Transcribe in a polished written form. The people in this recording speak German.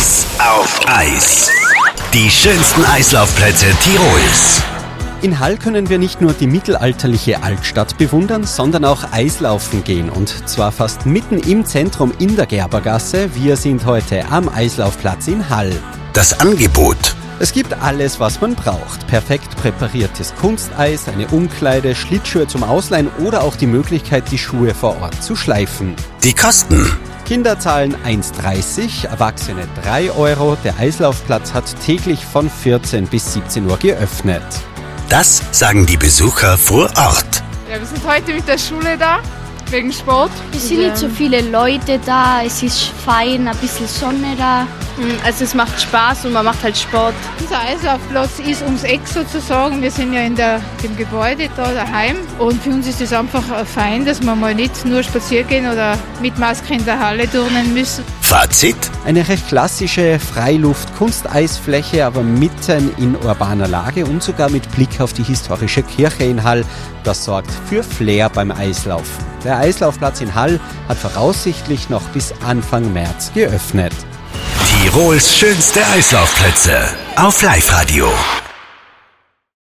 Eis auf Eis. Die schönsten Eislaufplätze Tirols. In Hall können wir nicht nur die mittelalterliche Altstadt bewundern, sondern auch Eislaufen gehen. Und zwar fast mitten im Zentrum in der Gerbergasse. Wir sind heute am Eislaufplatz in Hall. Das Angebot. Es gibt alles, was man braucht. Perfekt präpariertes Kunsteis, eine Umkleide, Schlittschuhe zum Ausleihen oder auch die Möglichkeit, die Schuhe vor Ort zu schleifen. Die Kosten. Kinder zahlen 1,30, Erwachsene 3 Euro. Der Eislaufplatz hat täglich von 14 bis 17 Uhr geöffnet. Das sagen die Besucher vor Ort. Ja, wir sind heute mit der Schule da, wegen Sport. Es sind nicht so viele Leute da, es ist fein, ein bisschen Sonne da. Also es macht Spaß und man macht halt Sport. Unser Eislaufplatz ist ums Eck sozusagen. Wir sind ja in dem Gebäude da daheim. Und für uns ist es einfach fein, dass wir mal nicht nur spazieren gehen oder mit Maske in der Halle turnen müssen. Fazit. Eine recht klassische Freiluft-Kunsteisfläche, aber mitten in urbaner Lage und sogar mit Blick auf die historische Kirche in Hall. Das sorgt für Flair beim Eislaufen. Der Eislaufplatz in Hall hat voraussichtlich noch bis Anfang März geöffnet. Tirols schönste Eislaufplätze auf Live-Radio.